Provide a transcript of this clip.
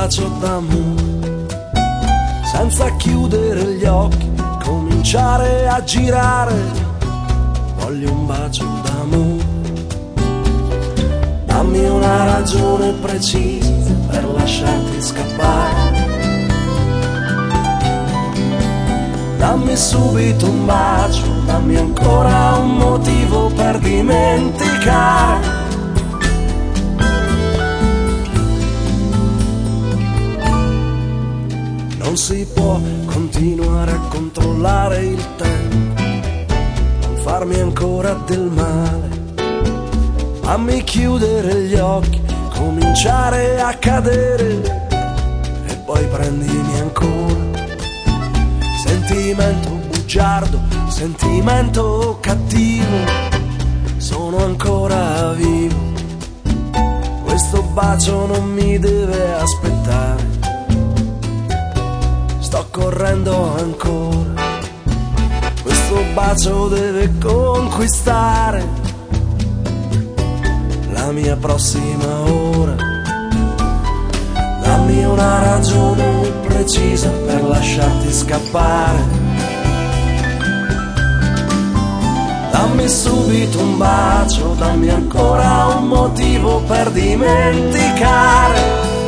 bacio d'amore, senza chiudere gli occhi, cominciare a girare. Voglio un bacio d'amore. Dammi una ragione precisa per lasciarti scappare. Dammi subito un bacio, dammi ancora un motivo per dimenticare. Non si può continuare a controllare il tempo, non farmi ancora del male. Fammi chiudere gli occhi, cominciare a cadere e poi prendimi ancora. Sentimento bugiardo, sentimento cattivo, sono ancora vivo. Questo bacio non mi deve aspettare, sto correndo ancora. Questo bacio deve conquistare la mia prossima ora. Dammi una ragione precisa per lasciarti scappare. Dammi subito un bacio, dammi ancora un motivo per dimenticare.